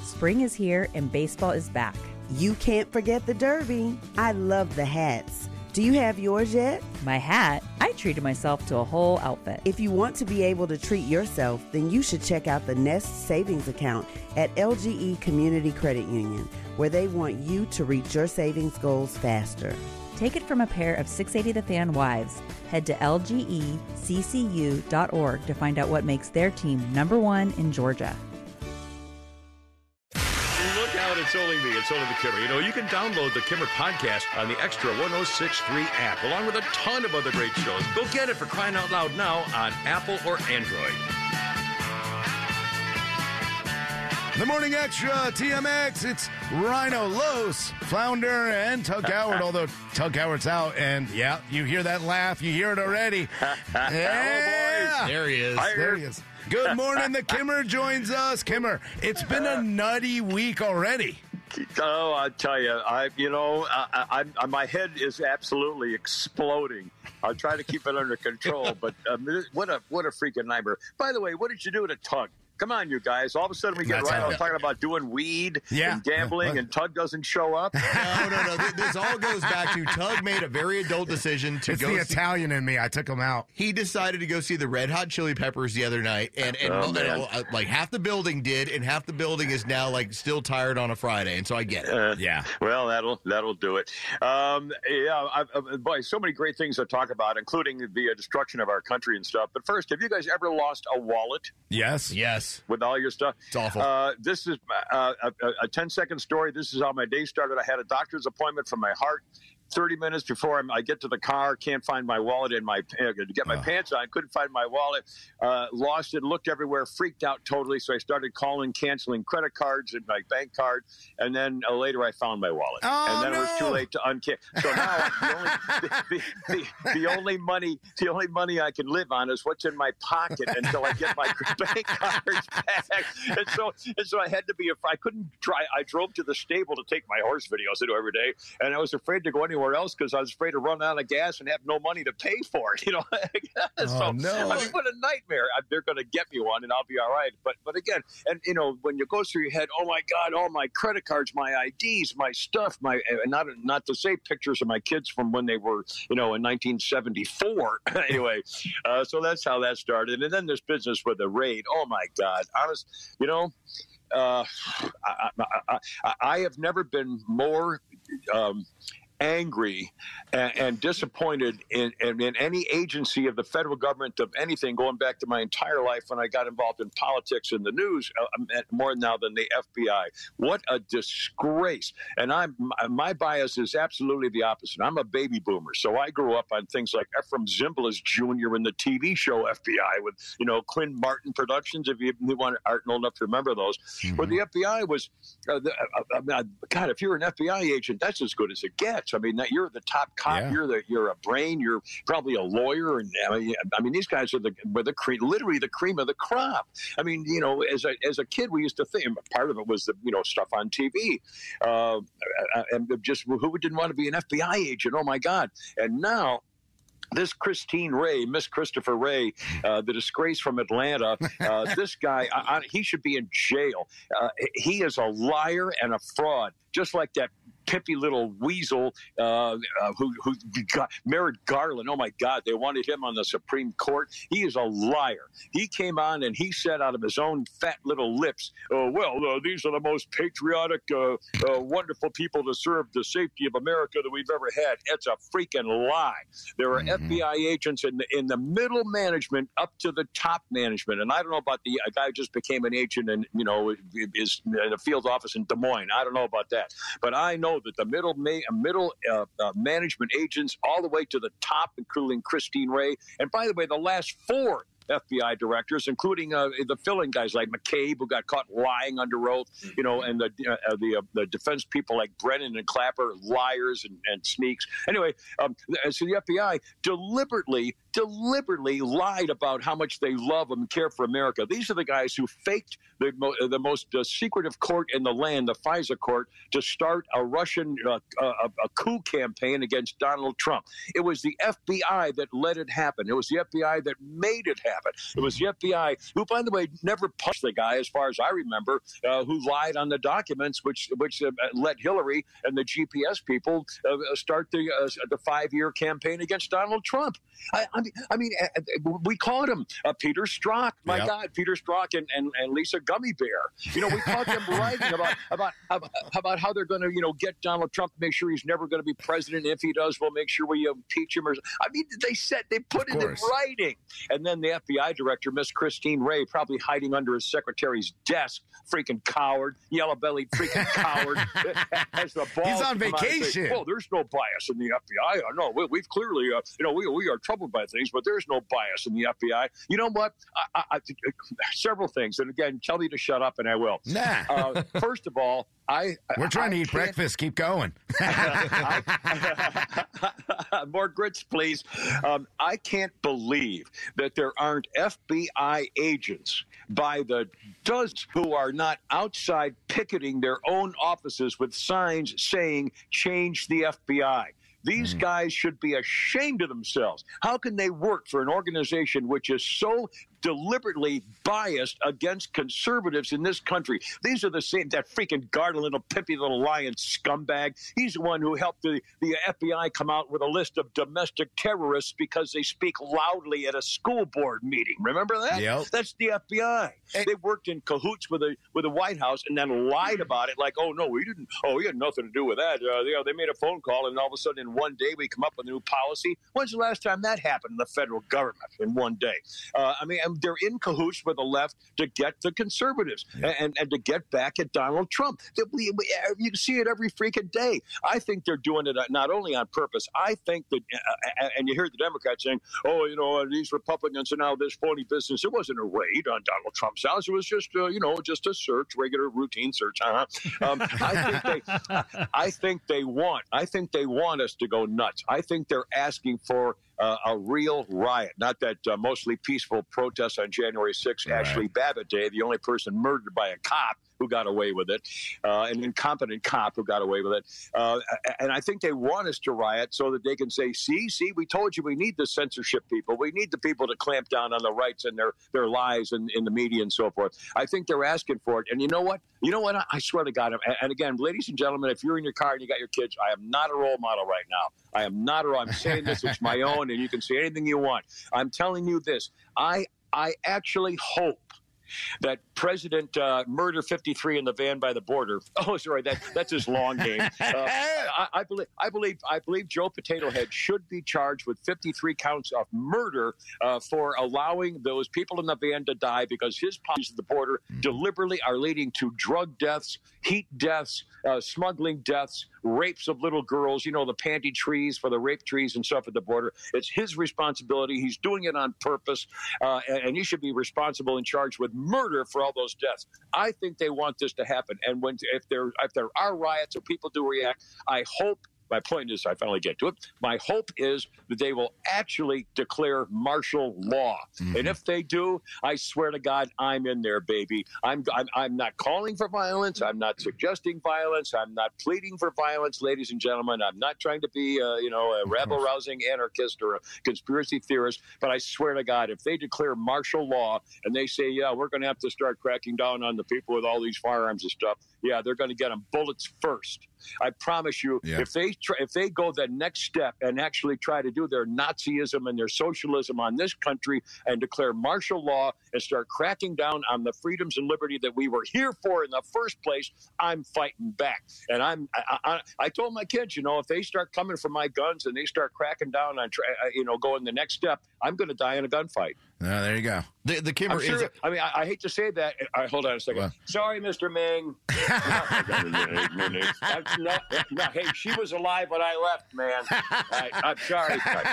Spring is here and baseball is back. You can't forget the Derby. I love the hats. Do you have yours yet? My hat? I treated myself to a whole outfit. If you want to be able to treat yourself, then you should check out the Nest Savings Account at LGE Community Credit Union, where they want you to reach your savings goals faster. Take it from a pair of 680 The Fan wives. Head to lgeccu.org to find out what makes their team #1 in Georgia. Look out, it's only me. It's only the Kimmer. You know, you can download the Kimmer podcast on the Extra 106.3 app, along with a ton of other great shows. Go get it, for crying out loud, now on Apple or Android. The Morning Extra, TMX, it's Rhino, Los, Flounder, and Tug Howard, although Tug Howard's out, and yeah, you hear that laugh, you hear it already. Yeah. There he is. There he is. Good morning, the Kimmer joins us. Kimmer, it's been a nutty week already. Oh, I tell you, my head is absolutely exploding. I'll try to keep it under control, but what a freaking nightmare. By the way, what did you do to Tug? Come on, you guys. All of a sudden we get right talking about doing weed and gambling, and Tug doesn't show up. No. This all goes back to Tug made a very adult decision to it's go the Italian in me. I took him out. He decided to go see the Red Hot Chili Peppers the other night, and like half the building did, and half the building is now like still tired on a Friday, and so I get it. Well, that'll do it. Boy, so many great things to talk about, including the destruction of our country and stuff. But first, have you guys ever lost a wallet? Yes. With all your stuff. It's awful. This is a 10-second story. This is how my day started. I had a doctor's appointment for my heart. 30 minutes before I get to the car, can't find my wallet to get my pants on. Couldn't find my wallet. Lost it. Looked everywhere. Freaked out totally. So I started canceling credit cards and my bank card. And then later I found my wallet. Oh, and then it was too late to uncancel. So now the only money I can live on is what's in my pocket until I get my bank cards back. And so I had to be. I couldn't try. I drove to the stable to take my horse videos I do every day, and I was afraid to go anywhere else because I was afraid to run out of gas and have no money to pay for it. No. I mean, what a nightmare. They're going to get me one, and I'll be all right. But again, and when you go through your head, oh my God, all my credit cards, my IDs, my stuff, not to say pictures of my kids from when they were, in 1974. Anyway, so that's how that started. And then this business with the raid. Oh my God, honest, I have never been more angry and disappointed in any agency of the federal government of anything, going back to my entire life when I got involved in politics and the news more now than the FBI. What a disgrace. And my bias is absolutely the opposite. I'm a baby boomer, so I grew up on things like Ephraim Zimbalist Jr. in the TV show FBI with, Quinn Martin Productions, if you aren't old enough to remember those, where the FBI was, God, if you're an FBI agent, that's as good as it gets. I mean, you're the top cop. Yeah. You're a brain. You're probably a lawyer. And I mean, these guys are literally the cream of the crop. I mean, as a kid, we used to think part of it was the stuff on TV, and just who didn't want to be an FBI agent? Oh my God! And now, this Christine Ray, Miss Christopher Ray, the disgrace from Atlanta, this guy, he should be in jail. He is a liar and a fraud, just like that pimpy little weasel who got Merrick Garland. Oh, my God, they wanted him on the Supreme Court. He is a liar. He came on and he said out of his own fat little lips, these are the most patriotic, wonderful people to serve the safety of America that we've ever had. It's a freaking lie. There are FBI agents in the middle management up to the top management. And I don't know about a guy who just became an agent and, is in a field office in Des Moines. I don't know about that. But I know that the middle management agents all the way to the top, including Christine Ray. And by the way, the last 4 FBI directors, including the filling guys like McCabe, who got caught lying under oath, and the defense people like Brennan and Clapper, liars and sneaks. Anyway, so the FBI deliberately lied about how much they love and care for America. These are the guys who faked the most secretive court in the land, the FISA court, to start a Russian a coup campaign against Donald Trump. It was the FBI that let it happen. It was the FBI that made it happen. happen. It was the FBI, who, by the way, never punched the guy, as far as I remember, who lied on the documents, which let Hillary and the GPS people start the 5-year campaign against Donald Trump. I mean, we called him Peter Strzok. My God, Peter Strzok and Lisa Gummy Bear. You know, we caught them writing about how they're going to, get Donald Trump, make sure he's never going to be president. If he does, we'll make sure we impeach him. They put it in writing. And then the FBI director, Miss Christine Wray, probably hiding under his secretary's desk, freaking coward, yellow-bellied freaking coward, has the balls. He's on vacation. Say, there's no bias in the FBI. No, we've clearly, we are troubled by things, but there's no bias in the FBI. You know what? I several things. And again, tell me to shut up, and I will. Nah. First of all, we're trying to eat breakfast. Keep going. More grits, please. I can't believe that there aren't FBI agents by the dozens who are not outside picketing their own offices with signs saying, "Change the FBI." These guys should be ashamed of themselves. How can they work for an organization which is so deliberately biased against conservatives in this country? These are the same, that freaking Garda, little pimpy little lion scumbag. He's the one who helped the FBI come out with a list of domestic terrorists because they speak loudly at a school board meeting. Remember that? Yep. That's the FBI. They worked in cahoots with the White House and then lied about it like, oh, no, we didn't. Oh, we had nothing to do with that. They made a phone call, and all of a sudden in one day we come up with a new policy. When's the last time that happened in the federal government in one day? They're in cahoots with the left to get the conservatives and to get back at Donald Trump. You see it every freaking day. I think they're doing it not only on purpose. I think that, and you hear the Democrats saying, these Republicans are now this phony business. It wasn't a raid on Donald Trump's house. It was just, just a search, regular routine search. I think they want us to go nuts. I think they're asking for a real riot, not that mostly peaceful protest on January 6th, right. Ashley Babbitt Day, the only person murdered by a cop who got away with it, an incompetent cop who got away with it. And I think they want us to riot so that they can say, see, we told you we need the censorship people. We need the people to clamp down on the rights and their lies in the media and so forth. I think they're asking for it. And you know what? I swear to God, and again, ladies and gentlemen, if you're in your car and you got your kids, I am not a role model right now. I am not I'm saying this, it's my own, and you can say anything you want. I'm telling you this. I actually hope that President Murder 53 in the van by the border. Oh, sorry, that's his long game. I believe Joe Potato Head should be charged with 53 counts of murder for allowing those people in the van to die because his policies at the border deliberately are leading to drug deaths, heat deaths, smuggling deaths, rapes of little girls, the panty trees for the rape trees and stuff at the border. It's his responsibility. He's doing it on purpose, and he should be responsible and charged with murder for all those deaths. I think they want this to happen. And if there are riots or people do react, I hope. My point is, I finally get to it. My hope is that they will actually declare martial law. Mm-hmm. And if they do, I swear to God, I'm in there, baby. I'm not calling for violence. I'm not suggesting violence. I'm not pleading for violence, ladies and gentlemen. I'm not trying to be, a rabble-rousing anarchist or a conspiracy theorist. But I swear to God, if they declare martial law and they say, we're going to have to start cracking down on the people with all these firearms and stuff, they're going to get them bullets first. I promise you, if they go the next step and actually try to do their Nazism and their socialism on this country and declare martial law and start cracking down on the freedoms and liberty that we were here for in the first place, I'm fighting back. And I told my kids, if they start coming for my guns and they start cracking down on, going the next step, I'm going to die in a gunfight. There you go. The Kimmer is. I hate to say that. Hold on a second. What? Sorry, Mr. Ming. Hey, she was alive when I left, man. I'm sorry.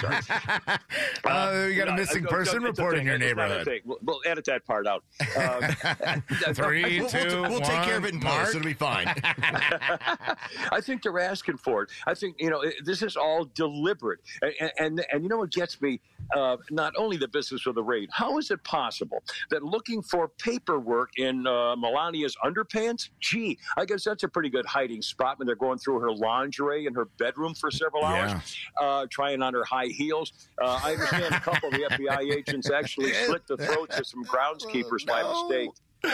We got a missing person report in your neighborhood. We'll edit that part out. 3, 2, we'll take care of it in post. It'll be fine. I think they're asking for it. I think, this is all deliberate. And you know what gets me? Not only the business of the rape raid. How is it possible that looking for paperwork in Melania's underpants? Gee, I guess that's a pretty good hiding spot when they're going through her lingerie in her bedroom for several hours, trying on her high heels. I understand a couple of the FBI agents actually slit the throats of some groundskeepers by mistake.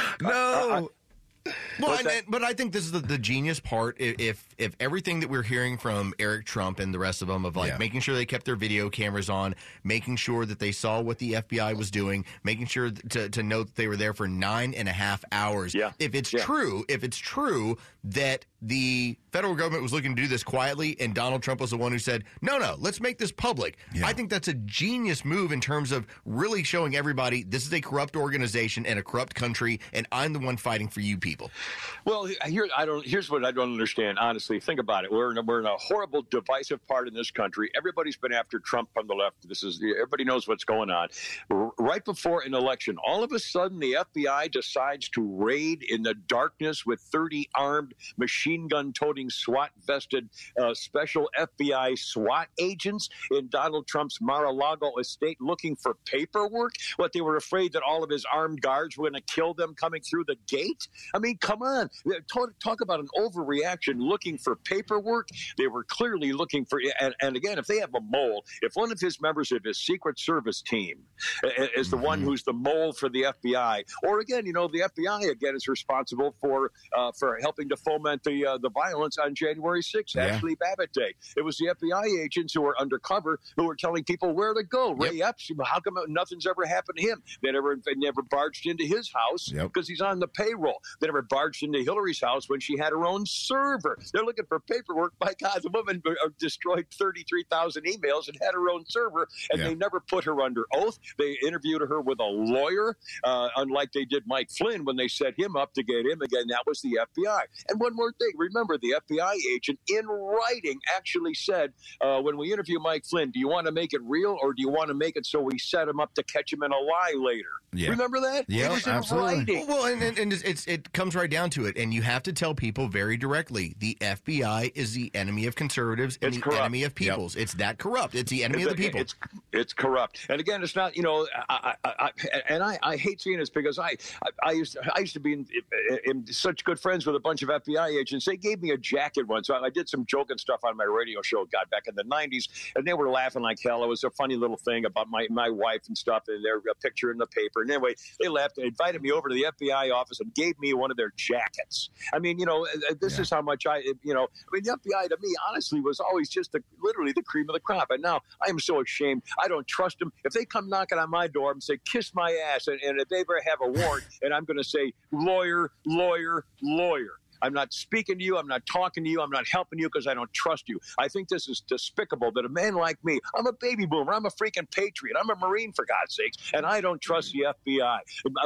No. Well, but I think this is the genius part. If everything that we're hearing from Eric Trump and the rest of them of making sure they kept their video cameras on, making sure that they saw what the FBI was doing, making sure to note that they were there for 9.5 hours. Yeah. If it's true that the federal government was looking to do this quietly and Donald Trump was the one who said, no, let's make this public. Yeah. I think that's a genius move in terms of really showing everybody this is a corrupt organization and a corrupt country, and I'm the one fighting for you people. Well, here's what I don't understand. Honestly, think about it. We're in a horrible, divisive part in this country. Everybody's been after Trump from the left. Everybody knows what's going on. Right before an election, all of a sudden, the FBI decides to raid in the darkness with 30 armed, machine gun-toting, SWAT-vested special FBI SWAT agents in Donald Trump's Mar-a-Lago estate looking for paperwork. What, they were afraid that all of his armed guards were going to kill them coming through the gate? I mean, come on. Talk about an overreaction looking for paperwork. They were clearly looking for, and again, if they have a mole, if one of his members of his Secret Service team is the one who's the mole for the FBI, or again, the FBI again is responsible for helping to foment the violence on January 6th, Ashley Babbitt Day. It was the FBI agents who were undercover who were telling people where to go. Ray Epps, how come nothing's ever happened to him? They never barged into his house because he's on the payroll. They never barged into Hillary's house when she had her own server. They're looking for paperwork. My God, the woman destroyed 33,000 emails and had her own server, and they never put her under oath. They interviewed her with a lawyer, unlike they did Mike Flynn when they set him up to get him again. That was the FBI. And one more thing. Remember, the FBI agent in writing actually said, when we interview Mike Flynn, do you want to make it real or do you want to make it so we set him up to catch him in a lie later? Yeah. Remember that? Yeah, it was absolutely. In writing. Well, and it comes right down to it. And you have to tell people very directly, the FBI is the enemy of conservatives and the enemy of peoples. It's that corrupt. It's the enemy of the people. It's corrupt. And again, it's not, I hate seeing this because I used to be in such good friends with a bunch of FBI agents. They gave me a jacket once. I did some joking stuff on my radio show, back in the 90s, and they were laughing like hell. It was a funny little thing about my wife and stuff, and their picture in the paper. And anyway, they laughed. They invited me over to the FBI office and gave me one of their jackets. I mean, this is how much the FBI to me, honestly, was always just literally the cream of the crop. And now I am so ashamed. I don't trust them. If they come knocking on my door and say, kiss my ass, and if they ever have a warrant, and I'm going to say, lawyer, lawyer, lawyer. I'm not speaking to you. I'm not talking to you. I'm not helping you because I don't trust you. I think this is despicable that a man like me, I'm a baby boomer. I'm a freaking patriot. I'm a Marine, for God's sakes, and I don't trust the FBI.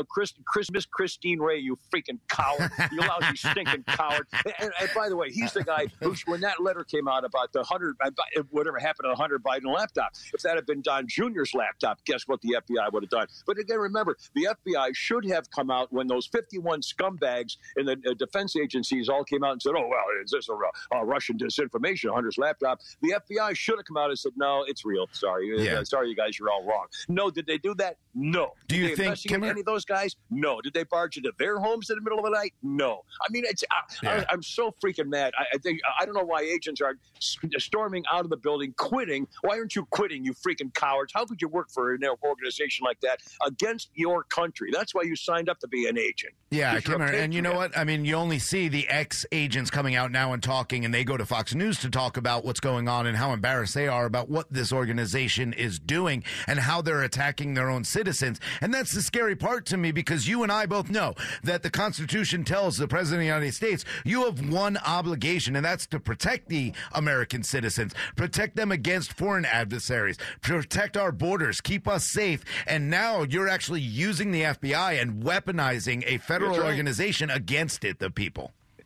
Miss Christine Ray, you freaking coward. You lousy, stinking coward. And by the way, he's the guy who, when that letter came out about whatever happened to the Hunter Biden laptop, if that had been Don Jr.'s laptop, guess what the FBI would have done? But again, remember, the FBI should have come out when those 51 scumbags in the defense agency all came out and said, oh, well, is this a Russian disinformation, Hunter's laptop? The FBI should have come out and said, no, it's real. Sorry. Sorry, you guys, you're all wrong. No, did they do that? No. Do you think any of those guys? No. Did they barge into their homes in the middle of the night? No. I mean, I'm so freaking mad. I don't know why agents are storming out of the building, quitting. Why aren't you quitting, you freaking cowards? How could you work for an organization like that against your country? That's why you signed up to be an agent. Yeah, Kimmer, and you know what? I mean, you only see the ex-agents coming out now and talking, and they go to Fox News to talk about what's going on and how embarrassed they are about what this organization is doing and how they're attacking their own citizens. And that's the scary part to me, because you and I both know that the Constitution tells the President of the United States you have one obligation, and that's to protect the American citizens, protect them against foreign adversaries, protect our borders, keep us safe. And now you're actually using the FBI and weaponizing a federal organization against the people.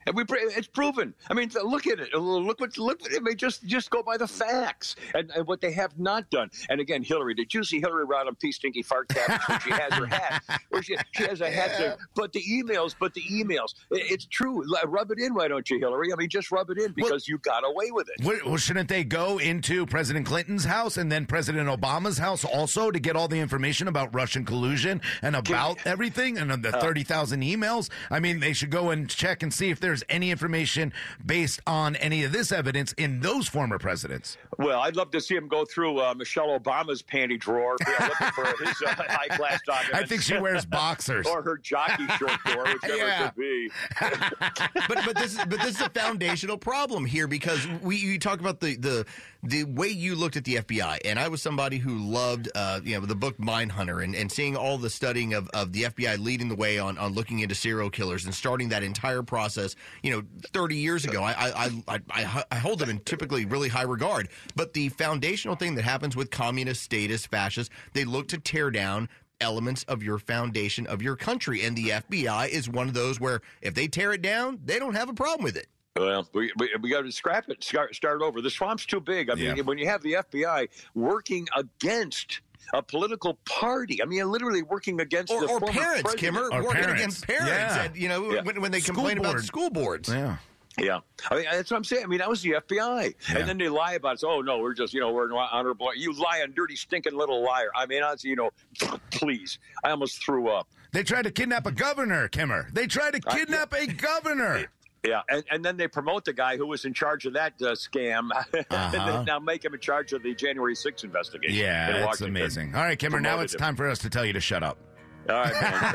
And it's proven. I mean, look at it. Look at it. I mean, just go by the facts and what they have not done. And again, Hillary, did you see Hillary ride on pea stinky fart caps when she has her hat? Or she has a hat there. But the emails. It's true. Rub it in, why don't you, Hillary? I mean, just rub it in because you got away with it. Well, shouldn't they go into President Clinton's house and then President Obama's house also to get all the information about Russian collusion and about everything and the 30,000 emails? I mean, they should go and check and see if there's any information based on any of this evidence in those former presidents. Well, I'd love to see him go through Michelle Obama's panty drawer looking for his high-class documents. I think she wears boxers. Or her jockey short drawer, whichever it could be. but this is a foundational problem here because you talk about the way you looked at the FBI, and I was somebody who loved the book Mindhunter and seeing all the studying of the FBI leading the way on looking into serial killers and starting that entire process 30 years ago. I hold them in typically really high regard, but the foundational thing that happens with communist, statist, fascists, they look to tear down elements of your foundation of your country, and the FBI is one of those where if they tear it down, they don't have a problem with it. Well, we got to scrap it, start over. The swamp's too big. I mean, when you have the FBI working against a political party, I mean, literally working against the former parents, president. Kimmer, or working parents. against parents, and, when they complain about school boards. Yeah. Yeah, I mean, that's what I'm saying. I mean, that was the FBI. Yeah. And then they lie about it. So, oh, no, we're just, we're an honorable. You lying, dirty, stinking little liar. I mean, please. I almost threw up. They tried to kidnap a governor, Kimmer. They tried to kidnap a governor. Yeah, and then they promote the guy who was in charge of that scam, and they now make him in charge of the January 6th investigation. Yeah, that's amazing. All right, Kimmer, now it's time for us to tell you to shut up. All right, man.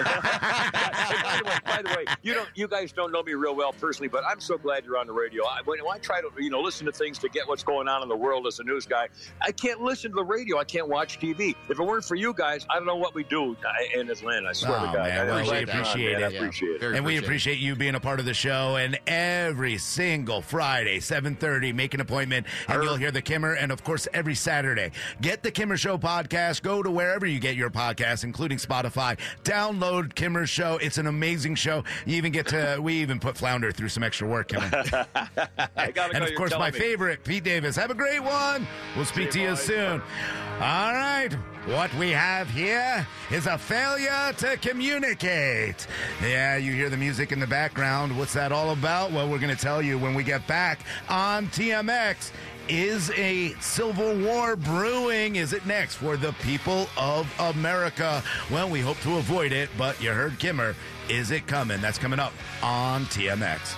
By the way, you guys don't know me real well personally, but I'm so glad you're on the radio. When I try to listen to things to get what's going on in the world as a news guy, I can't listen to the radio. I can't watch TV. If it weren't for you guys, I don't know what we do in this land. I swear to God. Man, we appreciate it. I appreciate it. And we appreciate you being a part of the show. And every single Friday, 7:30, make an appointment, and you'll hear the Kimmer. And of course, every Saturday, get the Kimmer Show podcast. Go to wherever you get your podcasts, including Spotify. Download Kimmer's show. It's an amazing show. We even put Flounder through some extra work, Kimmer. And of course, my favorite, Pete Davis. Have a great one. We'll speak to you soon. All right. What we have here is a failure to communicate. Yeah, you hear the music in the background. What's that all about? Well, we're going to tell you when we get back on TMX. Is a civil war brewing? Is it next for the people of America? Well, we hope to avoid it, but you heard Kimmer. Is it coming? That's coming up on TMX.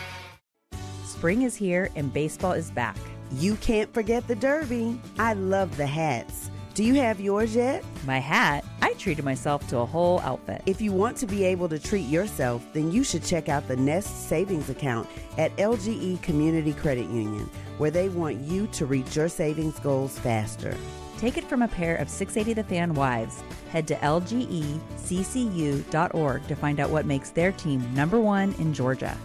Spring is here and baseball is back. You can't forget the Derby. I love the hats. Do you have yours yet? My hat? I treated myself to a whole outfit. If you want to be able to treat yourself, then you should check out the Nest Savings Account at LGE Community Credit Union, where they want you to reach your savings goals faster. Take it from a pair of 680 The Fan wives. Head to lgeccu.org to find out what makes their team #1 in Georgia.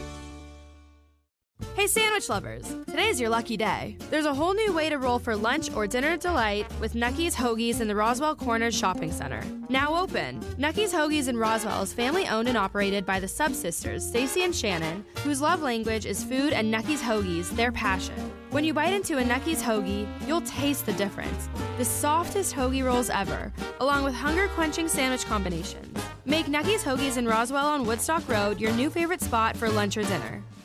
Hey sandwich lovers, today's your lucky day. There's a whole new way to roll for lunch or dinner delight with Nucky's Hoagies in the Roswell Corners Shopping Center. Now open. Nucky's Hoagies in Roswell is family owned and operated by the Sub Sisters, Stacy and Shannon, whose love language is food and Nucky's Hoagies, their passion. When you bite into a Nucky's Hoagie, you'll taste the difference. The softest hoagie rolls ever, along with hunger-quenching sandwich combinations. Make Nucky's Hoagies in Roswell on Woodstock Road your new favorite spot for lunch or dinner.